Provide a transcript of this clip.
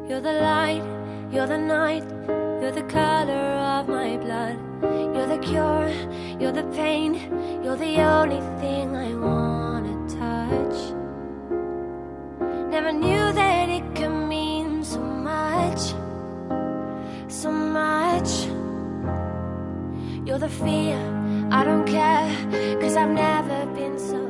You're the light, you're the night, you're the color of my blood. You're the cure, you're the pain, you're the only thing I wanna touch. Never knew that it could mean so much, so much. You're the fear, I don't care, 'cause I've never been so